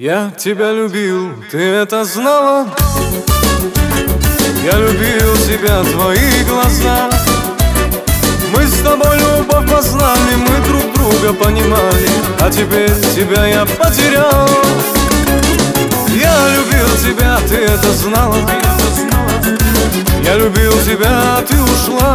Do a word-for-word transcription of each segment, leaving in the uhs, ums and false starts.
Я тебя любил, ты это знала? Я любил тебя, твои глаза. Мы с тобой любовь познали, мы друг друга понимали, а теперь тебя я потерял. Я любил тебя, ты это знала? Я любил тебя, а ты ушла.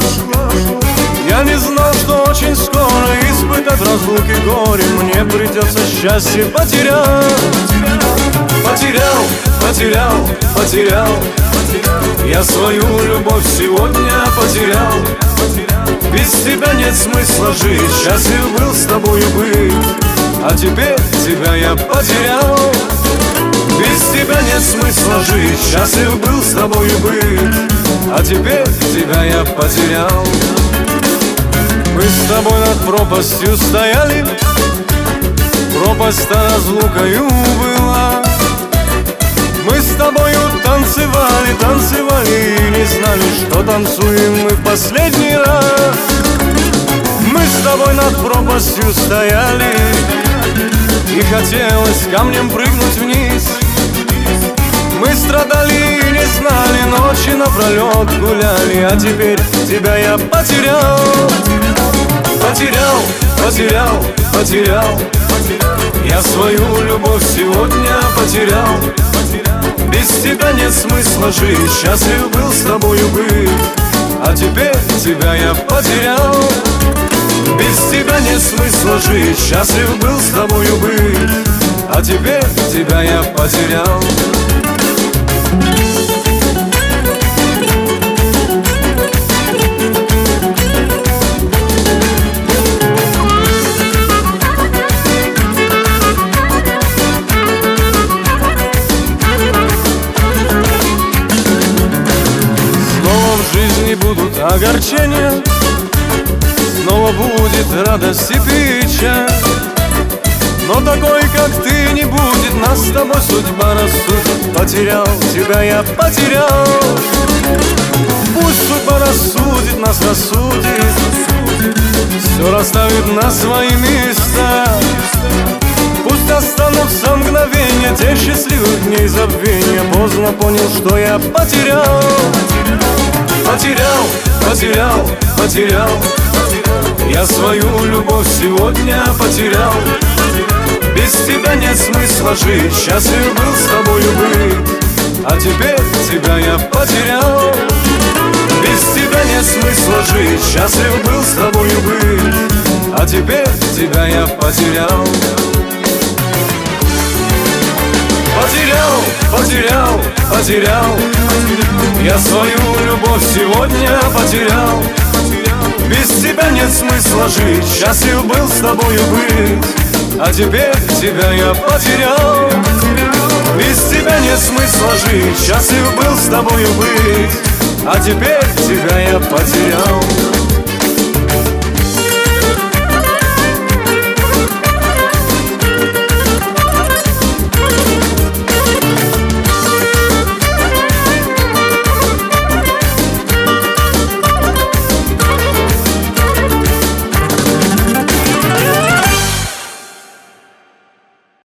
Я не знал, что очень скоро испытать разлуки горе мне придется счастье потерять. Потерял, потерял, потерял. Я свою любовь сегодня потерял. Без тебя нет смысла жить, счастлив был с тобою быть, а теперь тебя я потерял. Без тебя нет смысла жить, счастлив был с тобою быть, а теперь тебя я потерял. Мы с тобой над пропастью стояли, пропасть-то разлукою была. Мы с тобою танцевали, танцевали и не знали, что танцуем мы в последний раз. Мы с тобой над пропастью стояли, и хотелось камнем прыгнуть вниз. Мы страдали и не знали, ночи напролет гуляли, а теперь тебя я потерял. Потерял, потерял, потерял. Я свою любовь сегодня потерял. Без тебя нет смысла жить, счастлив был с тобою быть, а теперь тебя я потерял. Без тебя нет смысла жить, счастлив был с тобою быть, а теперь тебя я потерял. Будут огорчения, снова будет радость и печаль. Но такой, как ты, не будет, нас с тобой судьба рассудит. Потерял тебя я потерял. Пусть судьба рассудит, нас рассудит, все расставит на свои места. Пусть останутся мгновения тех счастливых дней забвения. Поздно понял, что я потерял. Потерял, потерял, потерял. Я свою любовь сегодня потерял. Без тебя нет смысла жить, счастлив был с тобою быть, а теперь тебя я потерял. Без тебя нет смысла жить, счастлив был с тобою быть, а теперь тебя я потерял. Потерял, потерял, потерял. Я свою любовь сегодня потерял. Без тебя нет смысла жить, счастлив был с тобою быть, а теперь тебя я потерял. Без тебя нет смысла жить, счастлив был с тобою быть, а теперь тебя я потерял.